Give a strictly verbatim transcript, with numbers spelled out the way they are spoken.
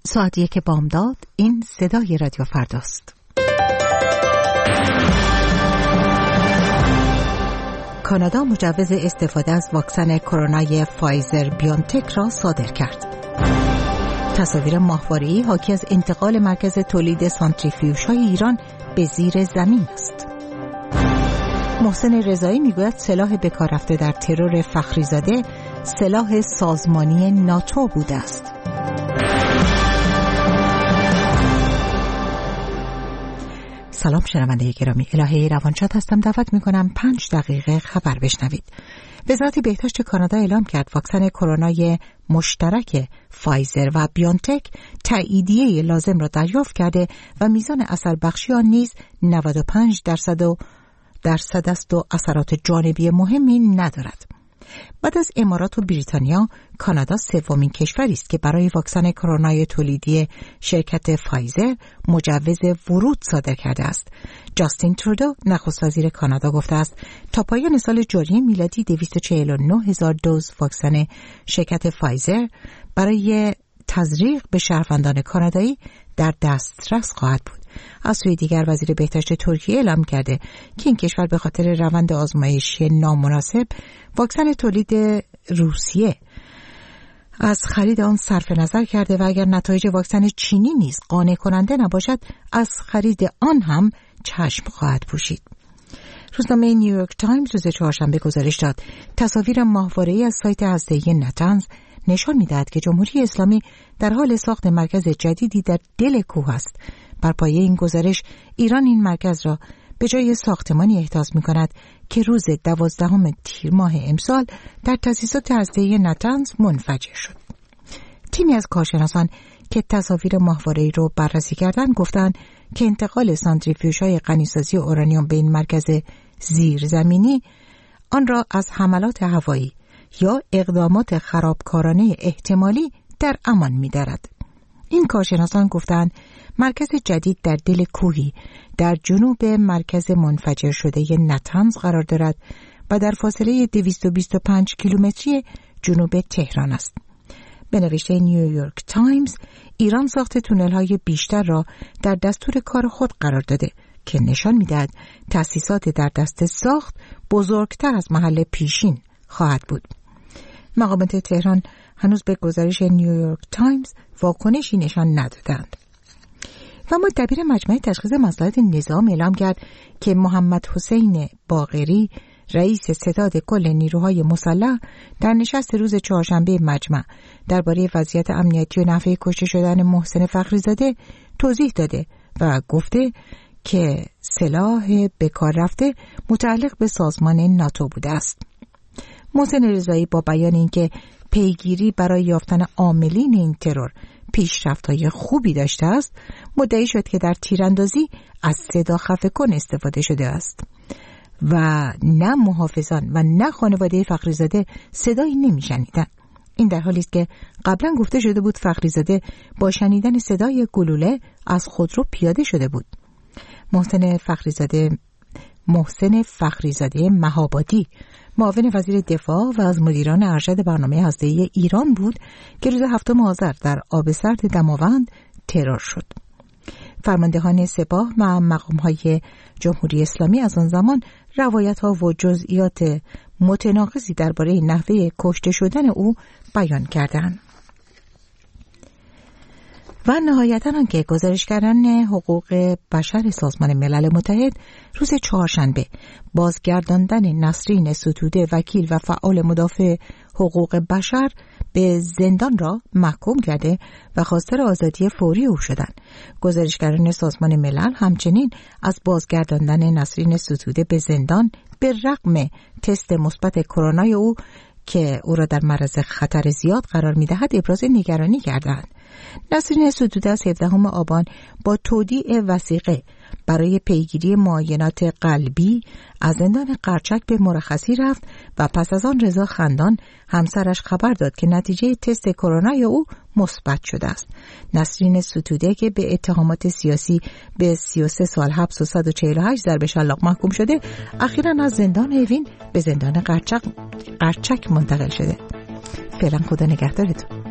ساعت یک بامداد. این صدای رادیو فرداست. کانادا مجوز استفاده از واکسن کرونای فایزر بیونتک را صادر کرد. تصاویر ماهواره‌ای حاکی از انتقال مرکز تولید سانتریفیوژهای ایران به زیر زمین است. محسن رضایی میگوید سلاح بکار رفته در ترور فخریزاده سلاح سازمانی ناتو بوده است. سلام شنونده گرامی، الهه روانشاد هستم. دعوت میکنم پنج دقیقه خبر بشنوید. وزارت بهداشت کانادا اعلام کرد واکسن کرونای مشترک فایزر و بیونتک تاییدیه لازم را دریافت کرده و میزان اثر بخشی آن نیز نود و پنج درصد و درصد است و اثرات جانبی مهمی ندارد. بعد از امارات و بریتانیا، کانادا سومین کشوری است که برای واکسن کرونای تولیدی شرکت فایزر مجوز ورود صادر کرده است. جاستین ترودو نخست وزیر کانادا گفته است تا پایان سال جاری میلادی دویست و چهل و نه هزار دوز واکسن شرکت فایزر برای تزریق به شهروندان کانادایی در دسترس خواهد بود. از سوی دیگر وزیر بهداشت ترکیه اعلام کرده که این کشور به خاطر روند آزمایشی نامناسب واکسن تولید روسیه از خرید آن صرف نظر کرده و اگر نتایج واکسن چینی نیز قانع کننده نباشد از خرید آن هم چشم خواهد پوشید. روزنامه نیویورک تایمز روز چهارشنبه گزارش داد تصاویر ماهواره‌ای از سایت هسته‌ای نتنز نشان می‌دهد که جمهوری اسلامی در حال ساخت مرکز جدیدی در دل کوه است. بر پایه این گزارش ایران این مرکز را به جای ساختمانی احداث می‌کند که روز دوازدهم تیر ماه امسال در تأسیسات هسته‌ای نتنز منفجر شد. تیمی از کارشناسان که تصاویر ماهواره‌ای را بررسی کردند گفتند که انتقال سانتریفیوژهای غنیسازی اورانیوم به این مرکز زیرزمینی آن را از حملات هوایی یا اقدامات خرابکارانه احتمالی در امان می‌دارد. این کارشناسان گفتند مرکز جدید در دل کوهی در جنوب مرکز منفجر شده نتنز قرار دارد و در فاصله دویست و بیست و پنج کیلومتری جنوب تهران است. به نوشته نیویورک تایمز، ایران ساخت تونل‌های بیشتر را در دستور کار خود قرار داده که نشان می‌دهد تأسیسات در دست ساخت بزرگتر از محل پیشین خواهد بود. مقامات تهران هنوز به گزارش نیویورک تایمز واکنشی نشان ندادند. و اما دبیر مجمع تشخیص مصالح نظام اعلام کرد که محمد حسین باقری رئیس ستاد کل نیروهای مسلح در نشست روز چهارشنبه مجمع درباره وضعیت امنیتی و نحوه کشته شدن محسن فخریزاده توضیح داده و گفته که سلاح بکار رفته متعلق به سازمان ناتو بوده است. محسن رضایی با بیان اینکه پیگیری برای یافتن عاملین این ترور پیشرفت‌های خوبی داشته است، مدعی شد که در تیراندازی از صدا خفه کن استفاده شده است و نه محافظان و نه خانواده فخریزاده صدایی نمی‌شنیدند. این در حالی است که قبلا گفته شده بود فخریزاده با شنیدن صدای گلوله از خودرو پیاده شده بود. محسن فخریزاده محسن فخریزاده مهابادی معاون وزیر دفاع و از مدیران ارشد برنامه هسته‌ای ایران بود که روز هفتم آذر در آب سرد دماوند ترور شد. فرماندهان سپاه و مقام‌های جمهوری اسلامی از آن زمان روایت‌ها و جزئیات متناقضی درباره نحوه کشته شدن او بیان کردند. و نهایتاً آنکه گزارشگران حقوق بشر سازمان ملل متحد روز چهارشنبه بازگرداندن نسرین ستوده وکیل و فعال مدافع حقوق بشر به زندان را محکوم کرده و خواستار آزادی فوری او شدند. گزارشگران سازمان ملل همچنین از بازگرداندن نسرین ستوده به زندان به رغم تست مثبت کرونا او که او را در معرض خطر زیاد قرار می‌دهد ابراز نگرانی کردند. نسرین ستوده از هفدهم آبان با تودیع وثیقه برای پیگیری معاینات قلبی از زندان قرچک به مرخصی رفت و پس از آن رضا خندان همسرش خبر داد که نتیجه تست کرونا او مثبت شده است. نسرین ستوده که به اتهامات سیاسی به سی و سه سال حبس و صد و چهل و هشت ضرب شلاق محکوم شده، اخیراً از زندان اوین به زندان قرچک قرچک منتقل شده. فعلا خدا نگهدارتون.